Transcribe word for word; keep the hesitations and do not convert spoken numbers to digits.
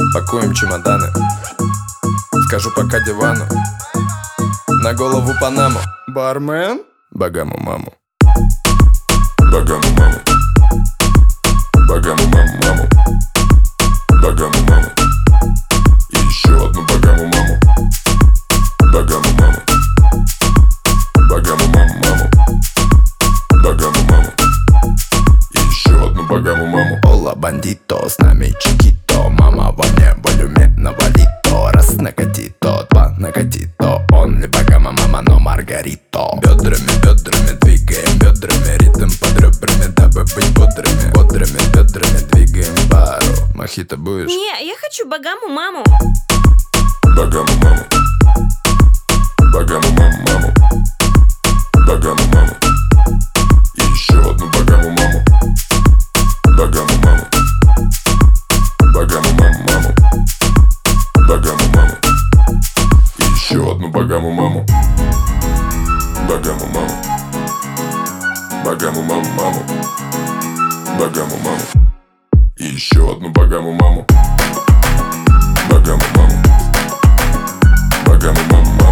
Пакуем чемоданы, скажу пока дивану, на голову Панаму. Бармен, богаму маму. Богаму маму. Богаму маму, маму. Богаму маму. И еще одну богаму маму. Богаму маму. Богаму маму, маму. Богаму маму. И еще одну богаму маму. Ола, бандито, с нами чикито. Мама во мне волюме навалито. Раз накатит, то два накатит, то он ли богама мама, но Маргарито. Бедрами, бедрами двигаем, бедрами ритм под ребрами, дабы быть бодрыми. Бодрыми бедрами двигаем пару. Мохито будешь? Не, я хочу богаму маму. Богаму маму. Богаму маму, маму. Богаму маму. И еще одну богаму маму. Богаму маму. Богаму маму, маму. Богаму маму. И еще одну богаму маму. Богаму маму. Богаму маму, маму. Богаму маму. И еще одну богаму маму. Богаму маму. Богаму маму, маму.